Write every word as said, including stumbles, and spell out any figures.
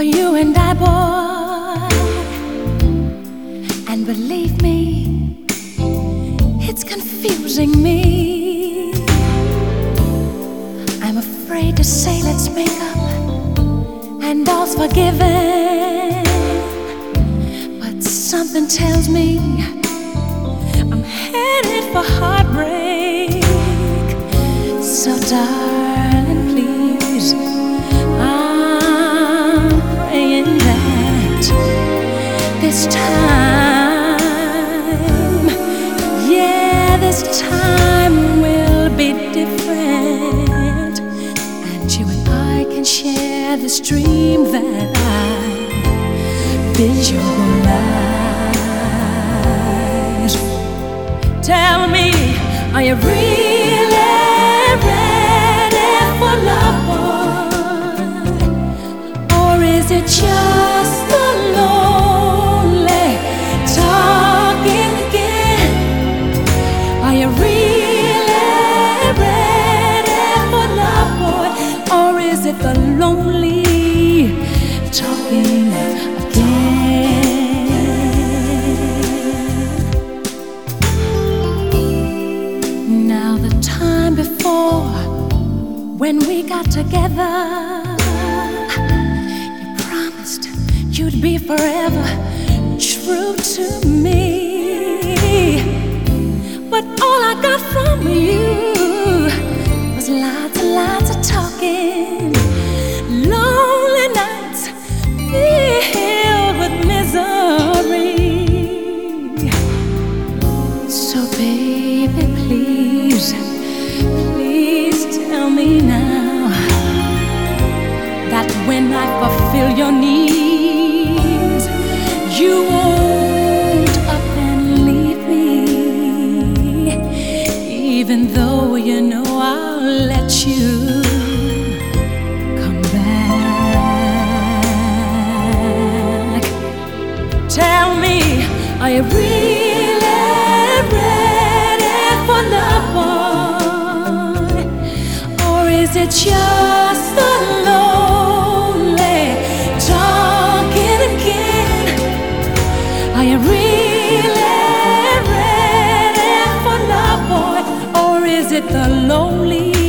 for you and I, boy. And believe me, it's confusing me. I'm afraid to say let's make up and all's forgiven, but something tells me I'm headed for heartbreak. So darling, please, I'm praying that this time, yeah, this time will be different, and you and I can share this dream that I visualize. Tell me, are you really ready for love, boy? Or is it just the lonely talking again? Are you really ready for love, boy? Or is it the lonely talking again? Now the time before, when we got together, you promised you'd be forever true to me. But all I got from you was lots and lots of talking, lonely nights filled with misery. So baby, please, please tell me now that when I fulfill your needs, you won't up and leave me, even though you know I'll let you come back. Tell me, are you really ready for love, boy? Or is it just the lonely talking again? Are you really ready for love, boy? Or is it the lonely